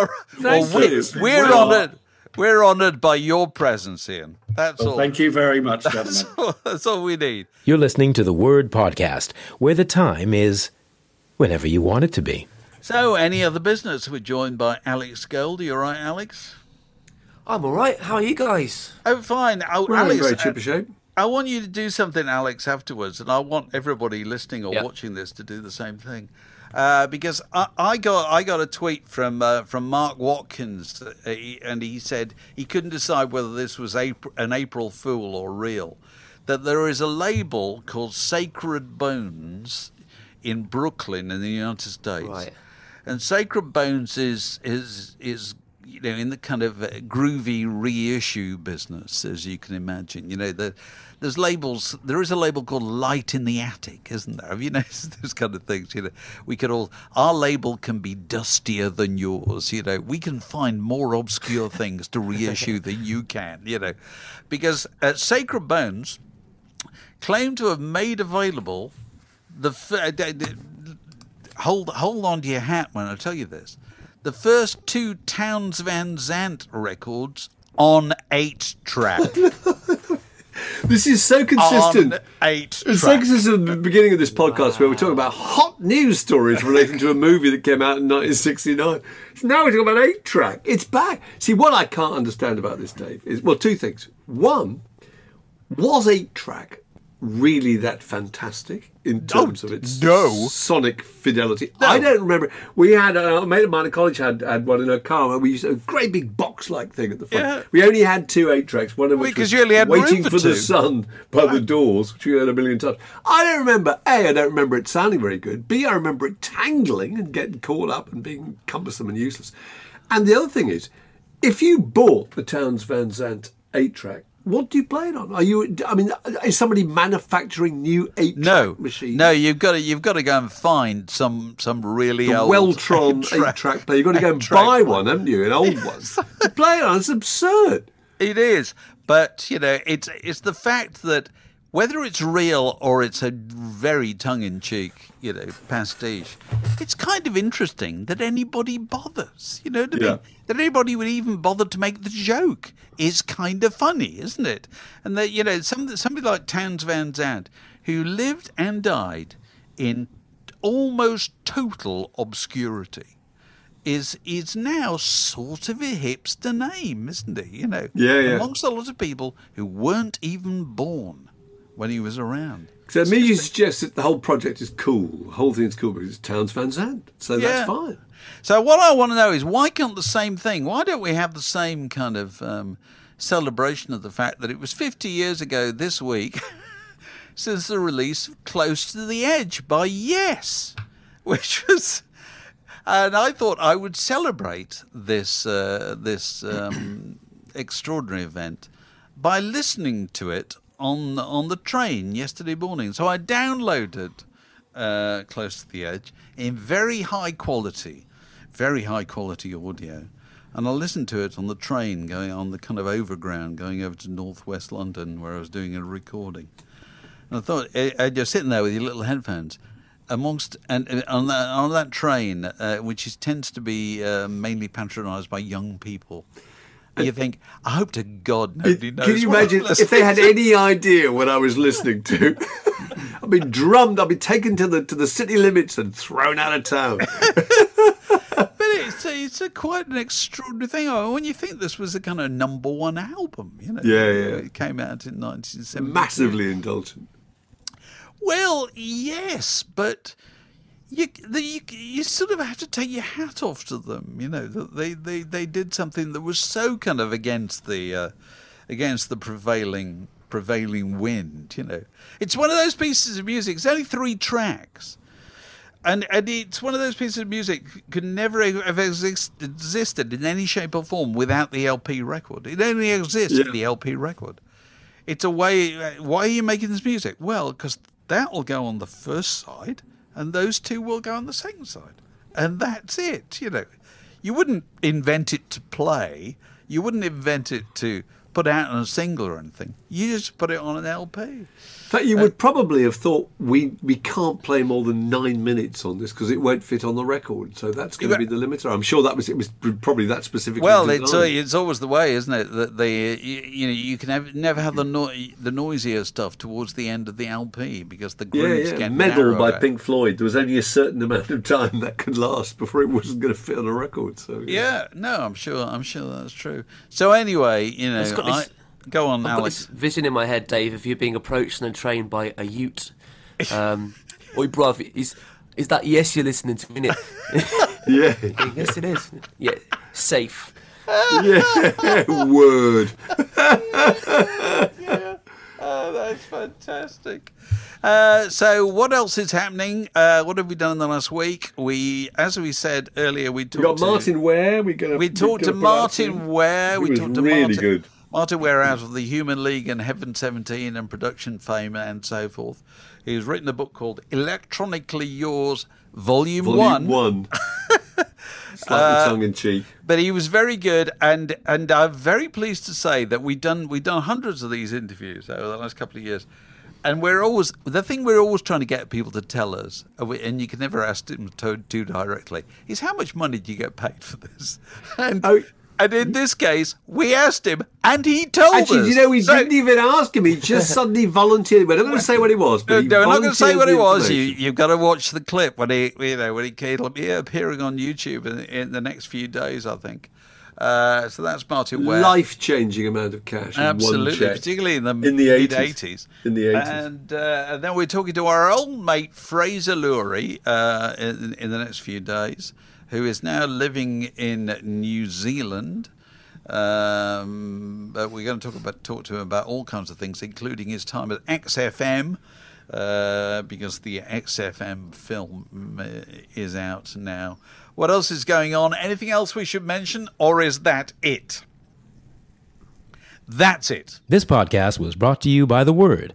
We're honoured. We're honoured by your presence, Ian. That's all. Thank you very much, gentlemen. That's all we need. You're listening to The Word Podcast, where the time is whenever you want it to be. So, any other business? We're joined by Alex Gold. Are you all right, Alex? I'm all right. How are you guys? Oh, fine. We're Alex, in very chipper shape. I want you to do something, Alex, afterwards, and I want everybody listening or watching this to do the same thing. Because I got a tweet from Mark Watkins, and he said he couldn't decide whether this was an April Fool or real. That there is a label called Sacred Bones in Brooklyn in the United States, right. And Sacred Bones is in the kind of groovy reissue business, as you can imagine. There's labels. There is a label called Light in the Attic, isn't there? Have you noticed those kind of things? Our label can be dustier than yours. We can find more obscure things to reissue than you can. Because Sacred Bones claim to have made available hold on to your hat when I tell you this. The first 2 Townes Van Zandt records on 8-track. This is so consistent. On 8-track. It's so consistent at the beginning of this podcast where we're talking about hot news stories relating to a movie that came out in 1969. So now we're talking about 8-track. It's back. See, what I can't understand about this, Dave, is, 2 things. One, was 8-track really that fantastic in terms of its sonic fidelity? No. I don't remember. We had a mate of mine at college had one in her car. We used a great big box-like thing at the front. Yeah. We only had 2 8-tracks. One of which was Waiting for the Sun by the Doors, which we heard a million times. I don't remember. A, I don't remember it sounding very good. B, I remember it tangling and getting caught up and being cumbersome and useless. And the other thing is, if you bought the Townes Van Zandt 8-track, what do you play it on? Is somebody manufacturing new 8-track machines? No, you've got to go and find some really old Weltron 8-track player. You've got to go and buy one, haven't you? An old one to play it on. It's absurd. It is, but it's the fact that whether it's real or it's a very tongue-in-cheek, pastiche, it's kind of interesting that anybody bothers. You know what I mean? That anybody would even bother to make the joke is kind of funny, isn't it? And that somebody like Townes Van Zandt, who lived and died in almost total obscurity, is now sort of a hipster name, isn't he? Amongst a lot of people who weren't even born when he was around. So me, you suggest that the whole project is cool. The whole thing's cool because it's Townes Van Zandt. So that's fine. So what I want to know is, why can't the same thing? Why don't we have the same kind of celebration of the fact that it was 50 years ago this week since the release of Close to the Edge by Yes, which was... And I thought I would celebrate this extraordinary event by listening to it on the train yesterday morning. So I downloaded Close to the Edge in very high quality audio, and I listened to it on the train going on the kind of overground going over to northwest London, where I was doing a recording. And I thought, you're sitting there with your little headphones. On that train, which tends to be mainly patronised by young people, you think, I hope to God nobody knows. Can you imagine if they had any idea what I was listening to? I'd be drummed. I'd be taken to the city limits and thrown out of town. But it's quite an extraordinary thing. When you think this was a kind of number one album, it came out in 1972. Massively indulgent. Well, yes, but you sort of have to take your hat off to them. That they did something that was so kind of against the prevailing wind. It's one of those pieces of music. It's only 3 tracks, and it's one of those pieces of music could never have existed in any shape or form without the LP record. It only exists for the LP record. It's a way. Why are you making this music? Well, because that will go on the first side, and those 2 will go on the second side. And that's it, You wouldn't invent it to play. You wouldn't invent it to put out on a single or anything. You just put it on an LP. In fact, you would probably have thought we can't play more than 9 minutes on this because it won't fit on the record. So that's going to be the limiter. I'm sure it was probably that specific. Well, it's always the way, isn't it? That you can never have the noisier stuff towards the end of the LP because the grooves get Medal narrower. by Pink Floyd. There was only a certain amount of time that could last before it wasn't going to fit on a record. So I'm sure that's true. So anyway, go on, I've Alex. got this vision in my head, Dave, of you being approached on a train by a ute. Oi, bruv, is that Yes you're listening to, innit? Yeah. Yes, it is. Yeah, safe. Yeah, word. Oh, that's fantastic. So what else is happening? What have we done in the last week? As we said earlier, we talked to Martin Ware. We talked to Martin Ware. We talked to really good. Martin Ware out of the Human League and Heaven 17 and production fame and so forth. He's written a book called Electronically Yours, Volume 1. Slightly tongue-in-cheek. But he was very good, and I'm very pleased to say that we've done hundreds of these interviews over the last couple of years. And we're always trying to get people to tell us, and you can never ask them to do directly, is how much money do you get paid for this? And in this case, we asked him, and he told us. Actually, we didn't even ask him. He just suddenly volunteered. We're not going to say what it was, but we're not going to say what it was. You've got to watch the clip when he'll be appearing on YouTube in the next few days, I think. So that's Martin Ware. Life-changing amount of cash. Absolutely, in one check. particularly in the mid-80s. In the 80s. And then we're talking to our old mate Fraser Lurie in the next few days, who is now living in New Zealand. But we're going to talk to him about all kinds of things, including his time at XFM, because the XFM film is out now. What else is going on? Anything else we should mention, or is that it? That's it. This podcast was brought to you by The Word.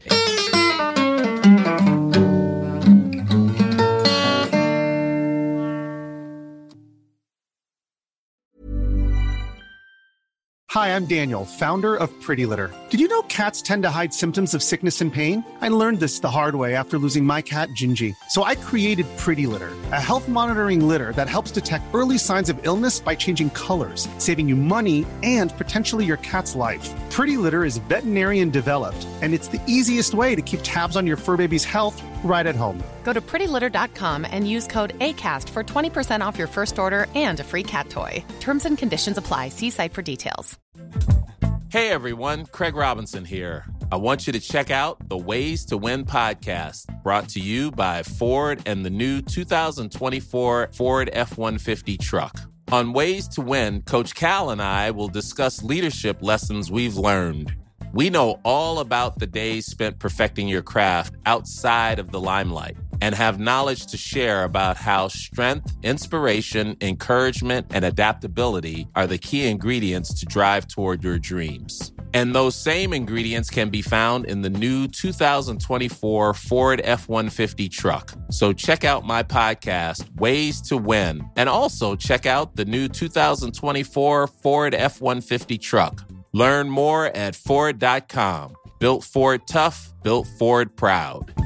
Hi, Hi, I'm Daniel, founder of Pretty Litter. Did you know cats tend to hide symptoms of sickness and pain? I learned this the hard way after losing my cat, Gingy. So I created Pretty Litter, a health monitoring litter that helps detect early signs of illness by changing colors, saving you money and potentially your cat's life. Pretty Litter is veterinarian developed, and it's the easiest way to keep tabs on your fur baby's health right at home. Go to prettylitter.com and use code ACAST for 20% off your first order and a free cat toy. Terms and conditions apply. See site for details. Hey everyone, Craig Robinson here. I want you to check out the Ways to Win podcast, brought to you by Ford and the new 2024 Ford F-150 truck. On Ways to Win, Coach Cal and I will discuss leadership lessons we've learned. We know all about the days spent perfecting your craft outside of the limelight and have knowledge to share about how strength, inspiration, encouragement, and adaptability are the key ingredients to drive toward your dreams. And those same ingredients can be found in the new 2024 Ford F-150 truck. So check out my podcast, Ways to Win, and also check out the new 2024 Ford F-150 truck. Learn more at Ford.com. Built Ford tough, built Ford proud.